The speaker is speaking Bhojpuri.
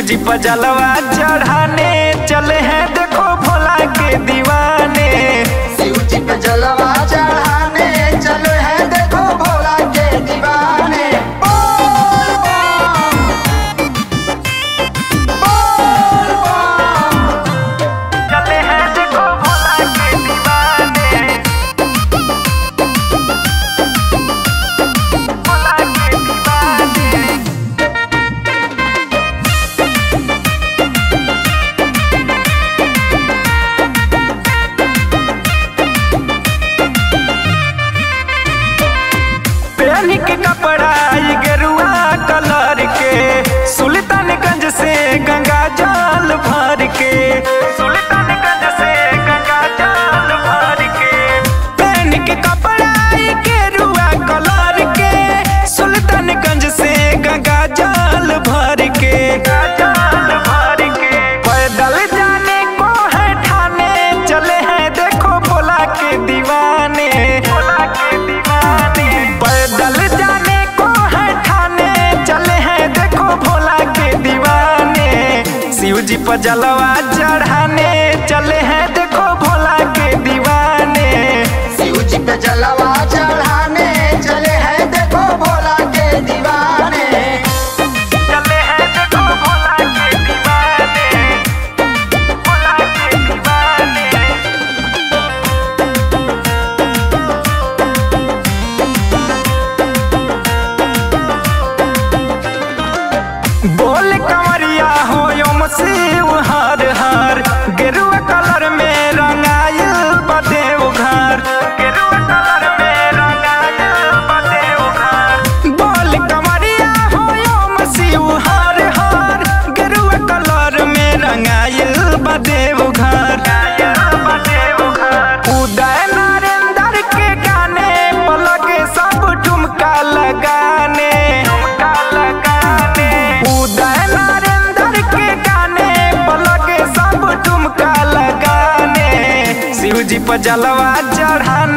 जी पर जलवा चढ़ाने चले हैं देखो भोला के दीवाने। शिव जी पे जलवा चढ़ाने चले हैं देखो भोला के दीवाने। बोल बम, बोल बम। चले हैं देखो भोला के दीवाने, भोला के दीवाने। पहन के कपड़ा ये गेरुआ कलर के, सुल्तानगंज से गंगा जल भर के, सुल्तानगंज से गंगा जल भर के। पहन के कपड़ा ये गेरुआ कलर के, सुल्तानगंज से गंगा जल भर के, जल भर के। पैदल जाने को है ठाने चले हैं देखो भोला के दीवाने, भोला के दीवाने। पैदल जाने को है ठाने चले हैं देखो भोला के दीवाने। शिव जी पर जलवा चढ़ाने चले हैं देखो भोला के दीवाने। शिव जी पे जलवा चढ़ाने चले हैं देखो भोला के दीवाने। चले हैं देखो भोला के दीवाने, भोला के दीवाने। बोल कंवरिया हो ओम शिव हर हर, गेरुआ कलर में रंगायल बदेव घर, गेरुआ कलर में रंगायल बदेव घर। बोल कंवरिया हो ओम शिव हर हर, गेरुआ कलर में रंगायल बदेव घर, बदेव घर। उदय नरेंद्र के गाने पलके सब ठुमका लगाने, ठुमका लगाने। उदय नरेंद्र के गाने पलके सब ठुमका लगाने। शिव जी पर जलवा चढ़ाने